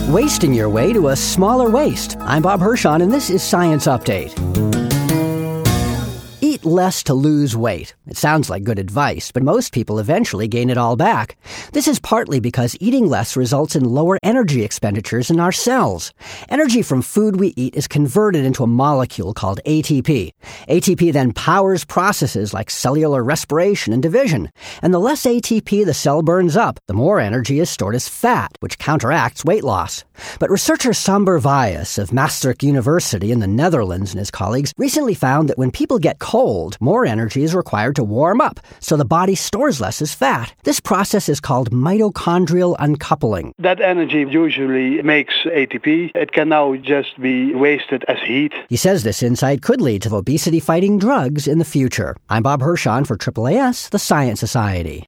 Wasting your way to a smaller waist. I'm Bob Hirschon, and this is Science Update. Eat less to lose weight. It sounds like good advice, but most people eventually gain it all back. This is partly because eating less results in lower energy expenditures in our cells. Energy from food we eat is converted into a molecule called ATP. ATP then powers processes like cellular respiration and division. And the less ATP the cell burns up, the more energy is stored as fat, which counteracts weight loss. But researcher Sander Wijs of Maastricht University in the Netherlands and his colleagues recently found that when people get cold, more energy is required to warm up, so the body stores less as fat. This process is called mitochondrial uncoupling. That energy usually makes ATP. It can now just be wasted as heat. He says this insight could lead to obesity-fighting drugs in the future. I'm Bob Hirschon for AAAS, the Science Society.